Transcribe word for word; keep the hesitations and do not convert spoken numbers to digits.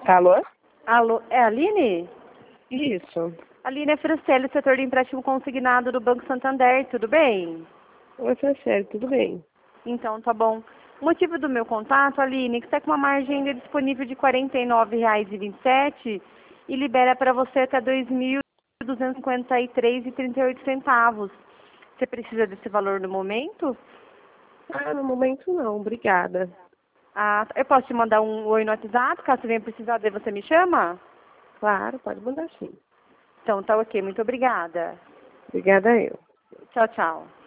Alô? Alô, é a Aline? Isso. Aline é Franciele, setor de empréstimo consignado do Banco Santander, tudo bem? Oi, Franciele, tudo bem? Então, tá bom. O motivo do meu contato, Aline, é que você está com uma margem ainda disponível de quarenta e nove reais e vinte e sete centavos e libera para você até dois mil duzentos e cinquenta e três reais e trinta e oito centavos. Você precisa desse valor no momento? Ah, no momento não, obrigada. Ah, eu posso te mandar um oi no WhatsApp, caso você venha precisar, daí você me chama? Claro, pode mandar sim. Então, tá ok. Muito obrigada. Obrigada eu. Tchau, tchau.